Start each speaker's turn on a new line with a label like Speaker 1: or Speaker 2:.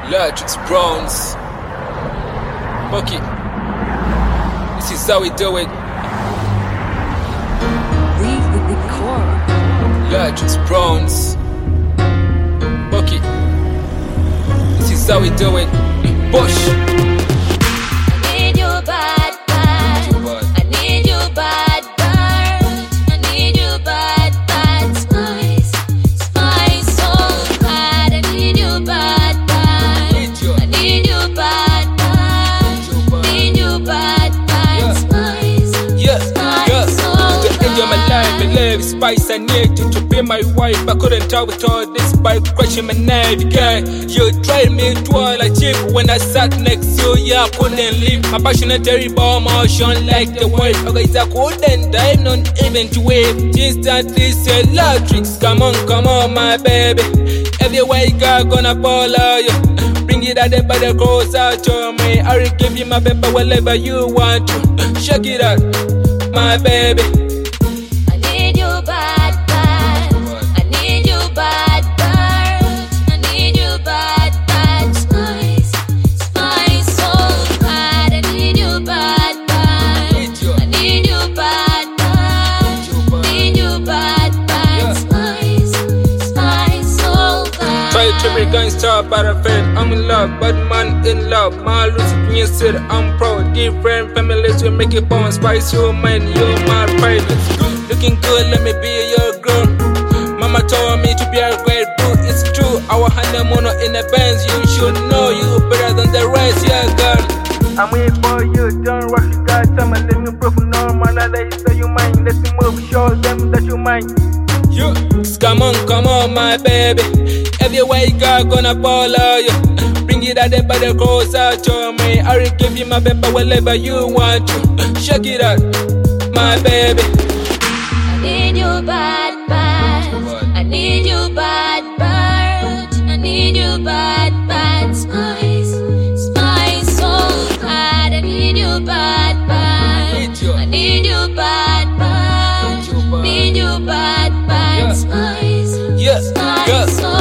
Speaker 1: Logics, Browns, Bucky. This is how we do it. Logics, Browns, Bucky. This is how we do it. Bush.
Speaker 2: I need you bad, bad. I need you bad, bad. I need you bad, bad. Spice, spice, so bad. I need you bad, bad. I need you bad, bad. Need you bad, bad. Spice, spice, so
Speaker 1: The end of my life, I love spice. I need you to be my wife. I couldn't tell with all this by crushing my neck, girl. You tried me to all I cheap. When I sat next to you, I couldn't leave. My passionate terrible motion like the wife. Okay, I couldn't dive, not even to wave. Instantly say Logics, come on, my baby. Everywhere you go, gonna follow you. Bring it out there, but it goes out to me. I will give you my paper wherever you want to. Check it out, my baby.
Speaker 2: I need you bad, bad. I need you bad, bad. I need you bad, bad. Spice, spice, so bad. I need you bad, bad. I need you bad, bad. Need you bad, bad. Spice, spice, so bad.
Speaker 1: Try to be gangster, but I fail. I'm in love, but man in love. My Lucy, you said I'm proud. Different families will make it born. Spice, you man, you're my pride. Looking good, let me be your girl. Mama told me to be a great boo. It's true, our honeymoon in the Benz. You should know you better than the rest, yeah, girl.
Speaker 3: I'm waiting for you, don't rush, you got time and let me prove normal. Now they say you mine, let me move, show them that you mine.
Speaker 1: You, come on, my baby. Everywhere you go, gonna follow you. Bring it out there, but it goes out to me. I will give you my paper wherever you want to. Check it out, my baby.
Speaker 2: I need you bad, bad. I need you bad, bad. I need you bad, bad. Spice, spice, so bad. I need you bad, bad. I need you bad, bad. Need you bad, bad. Spice, spice, so